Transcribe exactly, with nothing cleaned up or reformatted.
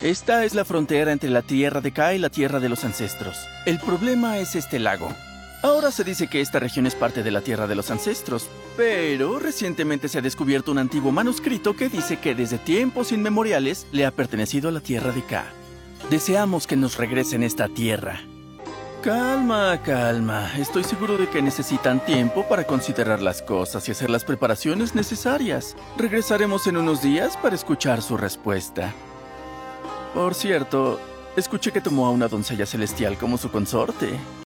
Esta es la frontera entre la Tierra de Ka y la Tierra de los Ancestros. El problema es este lago. Ahora se dice que esta región es parte de la Tierra de los Ancestros, pero recientemente se ha descubierto un antiguo manuscrito que dice que desde tiempos inmemoriales le ha pertenecido a la Tierra de Ka. Deseamos que nos regresen esta tierra. Calma, calma. Estoy seguro de que necesitan tiempo para considerar las cosas y hacer las preparaciones necesarias. Regresaremos en unos días para escuchar su respuesta. Por cierto, escuché que tomó a una doncella celestial como su consorte.